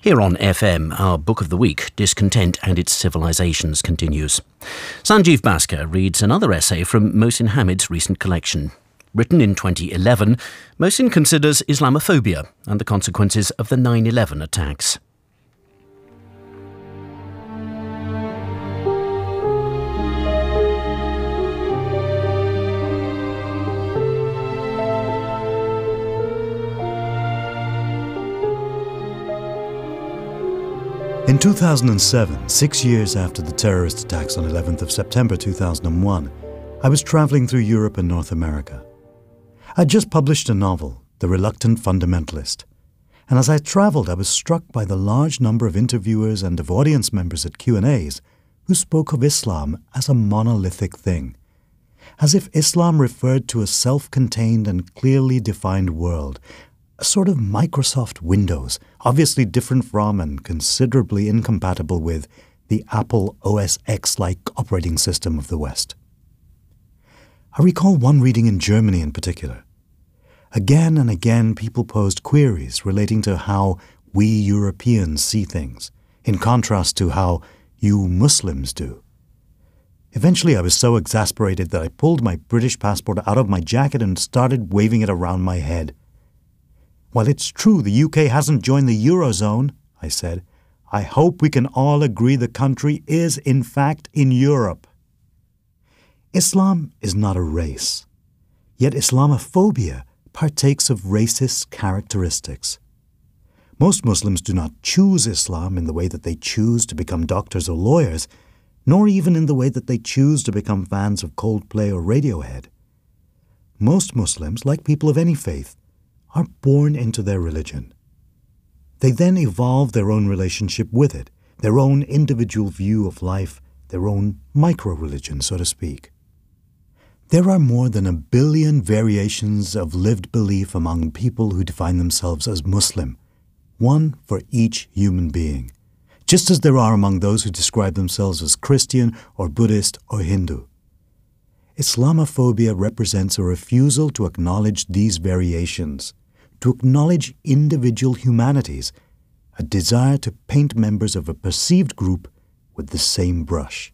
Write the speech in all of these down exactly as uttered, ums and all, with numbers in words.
Here on F M, our book of the week, Discontent and Its Civilizations, continues. Sanjeev Bhaskar reads another essay from Mohsin Hamid's recent collection. Written in twenty eleven, Mohsin considers Islamophobia and the consequences of the nine eleven attacks. In two thousand seven, six years after the terrorist attacks on eleventh of September two thousand one, I was traveling through Europe and North America. I'd just published a novel, The Reluctant Fundamentalist, and as I traveled I was struck by the large number of interviewers and of audience members at Q and A's who spoke of Islam as a monolithic thing, as if Islam referred to a self-contained and clearly defined world, a sort of Microsoft Windows, obviously different from and considerably incompatible with the Apple O S X-like operating system of the West. I recall one reading in Germany in particular. Again and again people posed queries relating to how we Europeans see things, in contrast to how you Muslims do. Eventually I was so exasperated that I pulled my British passport out of my jacket and started waving it around my head. "While it's true the U K hasn't joined the Eurozone," I said, "I hope we can all agree the country is, in fact, in Europe." Islam is not a race, yet Islamophobia partakes of racist characteristics. Most Muslims do not choose Islam in the way that they choose to become doctors or lawyers, nor even in the way that they choose to become fans of Coldplay or Radiohead. Most Muslims, like people of any faith, are born into their religion. They then evolve their own relationship with it, their own individual view of life, their own micro-religion, so to speak. There are more than a billion variations of lived belief among people who define themselves as Muslim, one for each human being, just as there are among those who describe themselves as Christian or Buddhist or Hindu. Islamophobia represents a refusal to acknowledge these variations, to acknowledge individual humanities, a desire to paint members of a perceived group with the same brush.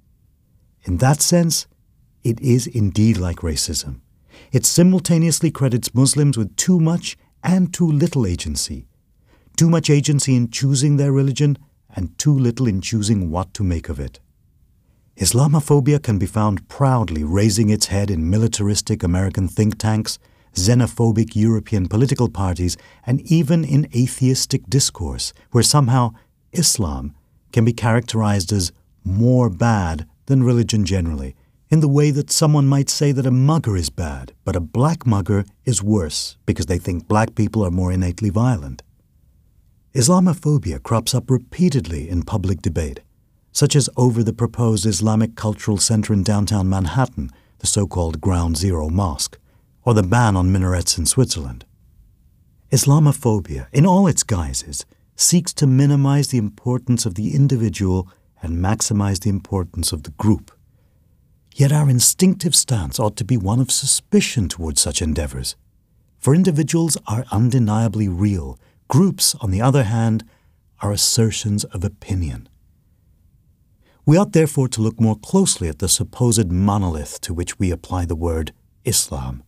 In that sense, it is indeed like racism. It simultaneously credits Muslims with too much and too little agency, too much agency in choosing their religion and too little in choosing what to make of it. Islamophobia can be found proudly raising its head in militaristic American think tanks, xenophobic European political parties, and even in atheistic discourse, where somehow Islam can be characterized as more bad than religion generally, in the way that someone might say that a mugger is bad, but a black mugger is worse because they think black people are more innately violent. Islamophobia crops up repeatedly in public debate, such as over the proposed Islamic Cultural Center in downtown Manhattan, the so-called Ground Zero Mosque, or the ban on minarets in Switzerland. Islamophobia, in all its guises, seeks to minimize the importance of the individual and maximize the importance of the group. Yet our instinctive stance ought to be one of suspicion towards such endeavors, for individuals are undeniably real. Groups, on the other hand, are assertions of opinion. We ought therefore to look more closely at the supposed monolith to which we apply the word Islam.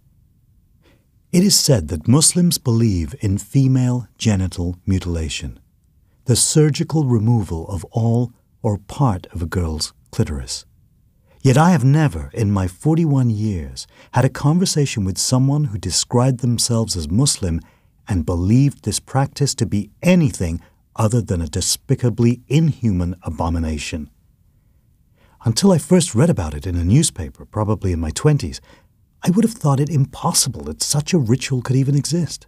It is said that Muslims believe in female genital mutilation, the surgical removal of all or part of a girl's clitoris. Yet I have never, in my forty-one years, had a conversation with someone who described themselves as Muslim and believed this practice to be anything other than a despicably inhuman abomination. Until I first read about it in a newspaper, probably in my twenties, I would have thought it impossible that such a ritual could even exist.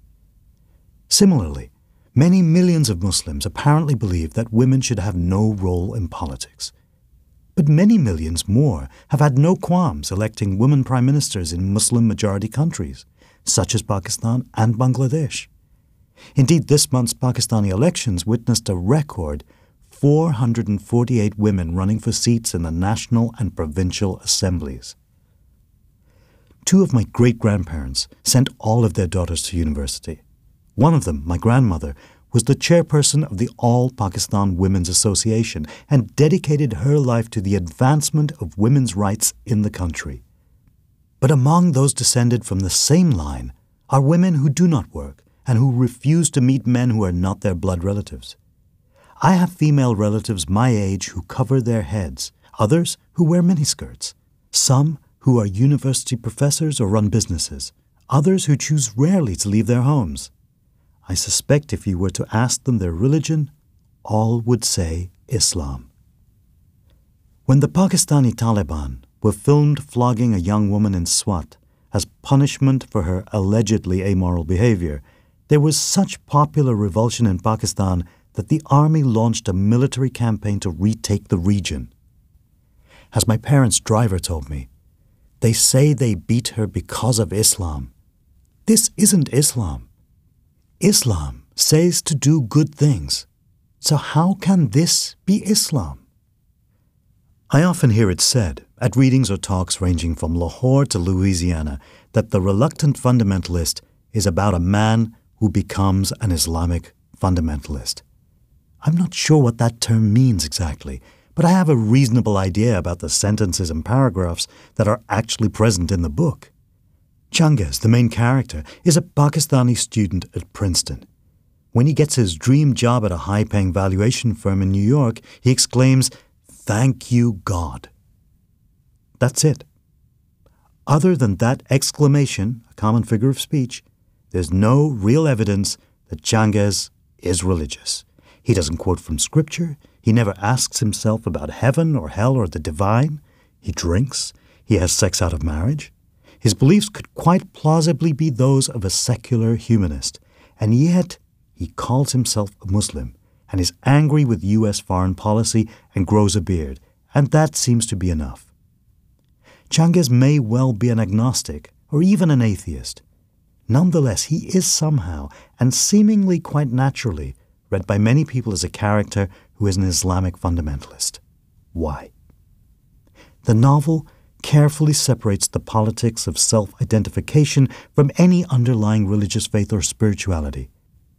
Similarly, many millions of Muslims apparently believe that women should have no role in politics. But many millions more have had no qualms electing women prime ministers in Muslim-majority countries, such as Pakistan and Bangladesh. Indeed, this month's Pakistani elections witnessed a record four hundred forty-eight women running for seats in the national and provincial assemblies. Two of my great-grandparents sent all of their daughters to university. One of them, my grandmother, was the chairperson of the All Pakistan Women's Association and dedicated her life to the advancement of women's rights in the country. But among those descended from the same line are women who do not work and who refuse to meet men who are not their blood relatives. I have female relatives my age who cover their heads, others who wear miniskirts, some who are university professors or run businesses, others who choose rarely to leave their homes. I suspect if you were to ask them their religion, all would say Islam. When the Pakistani Taliban were filmed flogging a young woman in Swat as punishment for her allegedly amoral behavior, there was such popular revulsion in Pakistan that the army launched a military campaign to retake the region. As my parents' driver told me, they say they beat her because of Islam. This isn't Islam. Islam says to do good things. So how can this be Islam? I often hear it said, at readings or talks ranging from Lahore to Louisiana, that The Reluctant Fundamentalist is about a man who becomes an Islamic fundamentalist. I'm not sure what that term means exactly, but I have a reasonable idea about the sentences and paragraphs that are actually present in the book. Changes, the main character, is a Pakistani student at Princeton. When he gets his dream job at a high-paying valuation firm in New York, he exclaims, "Thank you, God." That's it. Other than that exclamation, a common figure of speech, there's no real evidence that Changes is religious. He doesn't quote from Scripture. He never asks himself about heaven or hell or the divine. He drinks. He has sex out of marriage. His beliefs could quite plausibly be those of a secular humanist, and yet he calls himself a Muslim and is angry with U S foreign policy and grows a beard, and that seems to be enough. Changes may well be an agnostic or even an atheist. Nonetheless, he is somehow, and seemingly quite naturally, read by many people as a character who is an Islamic fundamentalist. Why? The novel carefully separates the politics of self-identification from any underlying religious faith or spirituality.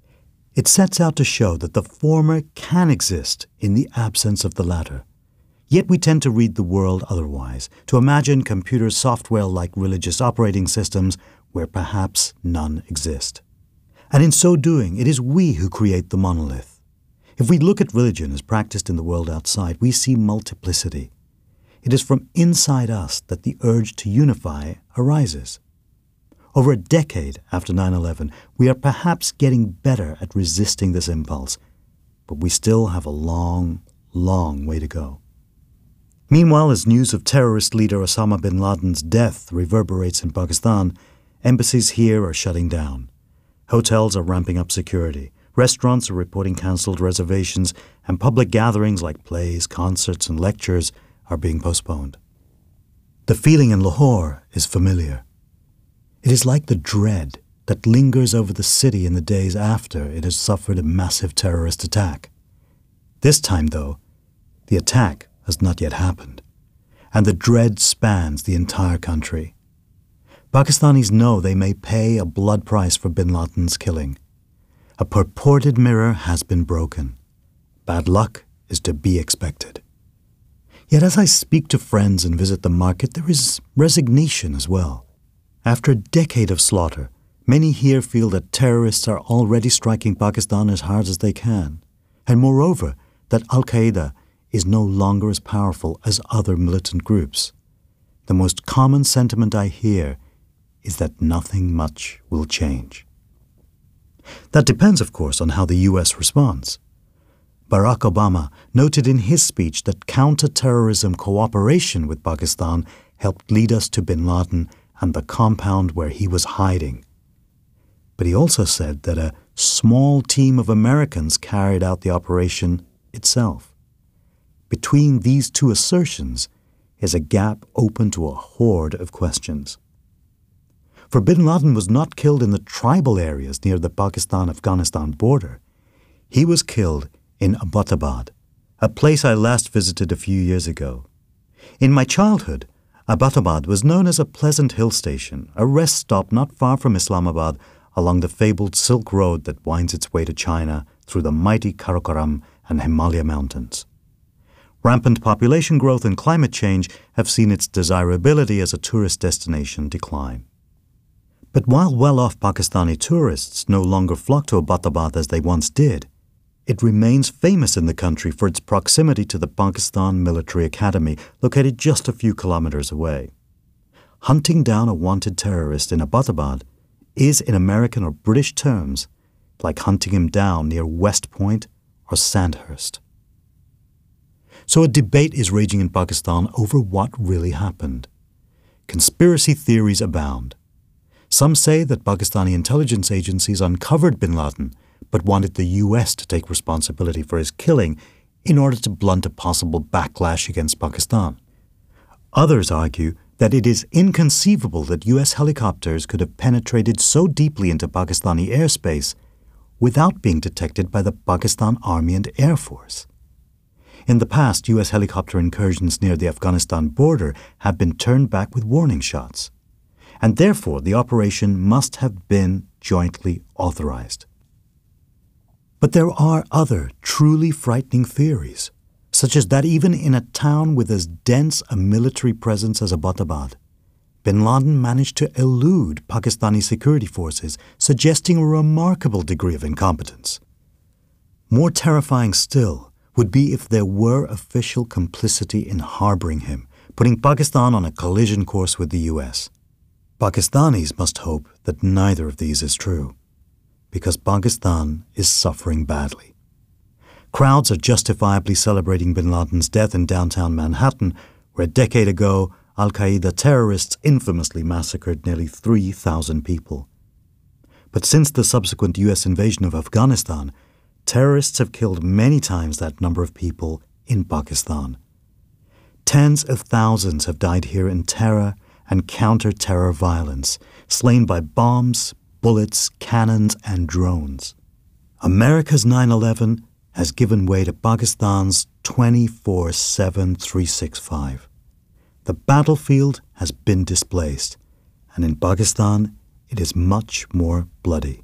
It sets out to show that the former can exist in the absence of the latter. Yet we tend to read the world otherwise, to imagine computer software like religious operating systems where perhaps none exist. And in so doing, it is we who create the monolith. If we look at religion as practiced in the world outside, we see multiplicity. It is from inside us that the urge to unify arises. Over a decade after nine eleven, we are perhaps getting better at resisting this impulse, but we still have a long, long way to go. Meanwhile, as news of terrorist leader Osama bin Laden's death reverberates in Pakistan, embassies here are shutting down. Hotels are ramping up security. Restaurants are reporting cancelled reservations, and public gatherings like plays, concerts, and lectures are being postponed. The feeling in Lahore is familiar. It is like the dread that lingers over the city in the days after it has suffered a massive terrorist attack. This time, though, the attack has not yet happened, and the dread spans the entire country. Pakistanis know they may pay a blood price for bin Laden's killing. A purported mirror has been broken. Bad luck is to be expected. Yet as I speak to friends and visit the market, there is resignation as well. After a decade of slaughter, many here feel that terrorists are already striking Pakistan as hard as they can, and moreover, that Al-Qaeda is no longer as powerful as other militant groups. The most common sentiment I hear is that nothing much will change. That depends, of course, on how the U S responds. Barack Obama noted in his speech that counter-terrorism cooperation with Pakistan helped lead us to bin Laden and the compound where he was hiding. But he also said that a small team of Americans carried out the operation itself. Between these two assertions is a gap open to a horde of questions. For bin Laden was not killed in the tribal areas near the Pakistan-Afghanistan border. He was killed in Abbottabad, a place I last visited a few years ago. In my childhood, Abbottabad was known as a pleasant hill station, a rest stop not far from Islamabad along the fabled Silk Road that winds its way to China through the mighty Karakoram and Himalaya mountains. Rampant population growth and climate change have seen its desirability as a tourist destination decline. But while well-off Pakistani tourists no longer flock to Abbottabad as they once did, it remains famous in the country for its proximity to the Pakistan Military Academy, located just a few kilometers away. Hunting down a wanted terrorist in Abbottabad is, in American or British terms, like hunting him down near West Point or Sandhurst. So a debate is raging in Pakistan over what really happened. Conspiracy theories abound. Some say that Pakistani intelligence agencies uncovered bin Laden but wanted the U S to take responsibility for his killing in order to blunt a possible backlash against Pakistan. Others argue that it is inconceivable that U S helicopters could have penetrated so deeply into Pakistani airspace without being detected by the Pakistan Army and Air Force. In the past, U S helicopter incursions near the Afghanistan border have been turned back with warning shots, and therefore the operation must have been jointly authorized. But there are other truly frightening theories, such as that even in a town with as dense a military presence as Abbottabad, bin Laden managed to elude Pakistani security forces, suggesting a remarkable degree of incompetence. More terrifying still would be if there were official complicity in harboring him, putting Pakistan on a collision course with the U S. Pakistanis must hope that neither of these is true, because Pakistan is suffering badly. Crowds are justifiably celebrating bin Laden's death in downtown Manhattan, where a decade ago Al-Qaeda terrorists infamously massacred nearly three thousand people. But since the subsequent U S invasion of Afghanistan, terrorists have killed many times that number of people in Pakistan. Tens of thousands have died here in terror and counter-terror violence, slain by bombs, bullets, cannons, and drones. America's nine eleven has given way to Pakistan's twenty-four seven three sixty-five. The battlefield has been displaced, and in Pakistan it is much more bloody.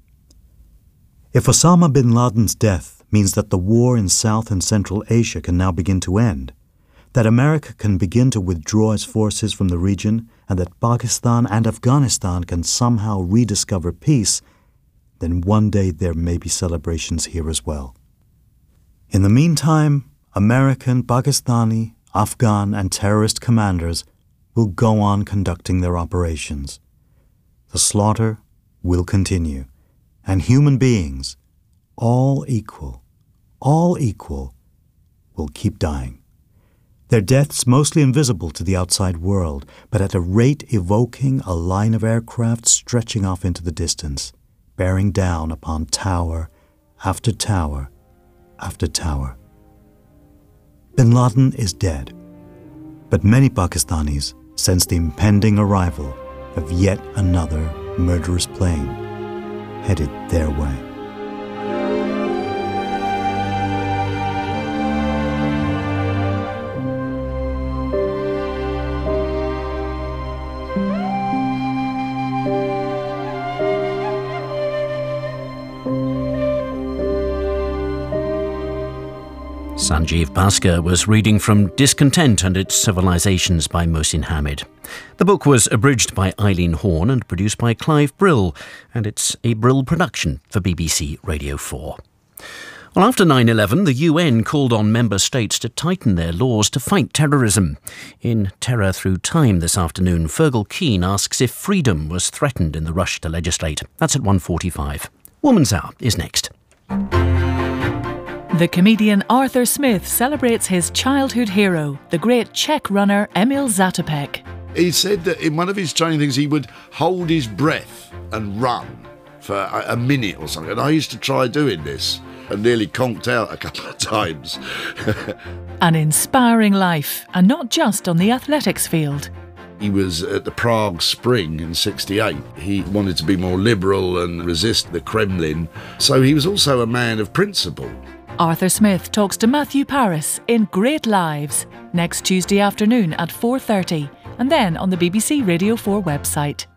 If Osama bin Laden's death means that the war in South and Central Asia can now begin to end, that America can begin to withdraw its forces from the region, and that Pakistan and Afghanistan can somehow rediscover peace, then one day there may be celebrations here as well. In the meantime, American, Pakistani, Afghan, and terrorist commanders will go on conducting their operations. The slaughter will continue, and human beings, all equal, all equal, will keep dying. Their deaths mostly invisible to the outside world, but at a rate evoking a line of aircraft stretching off into the distance, bearing down upon tower after tower after tower. Bin Laden is dead, but many Pakistanis sense the impending arrival of yet another murderous plane headed their way. Sanjeev Bhaskar was reading from Discontent and Its Civilizations by Mohsin Hamid. The book was abridged by Eileen Horn and produced by Clive Brill, and it's a Brill production for B B C Radio four. Well, after nine eleven, the U N called on member states to tighten their laws to fight terrorism. In Terror Through Time this afternoon, Fergal Keane asks if freedom was threatened in the rush to legislate. That's at one forty-five. Woman's Hour is next. The comedian Arthur Smith celebrates his childhood hero, the great Czech runner Emil Zatopek. He said that in one of his training things he would hold his breath and run for a, a minute or something. And I used to try doing this and nearly conked out a couple of times. An inspiring life, and not just on the athletics field. He was at the Prague Spring in sixty-eight. He wanted to be more liberal and resist the Kremlin. So he was also a man of principle. Arthur Smith talks to Matthew Paris in Great Lives next Tuesday afternoon at four thirty, and then on the B B C Radio four website.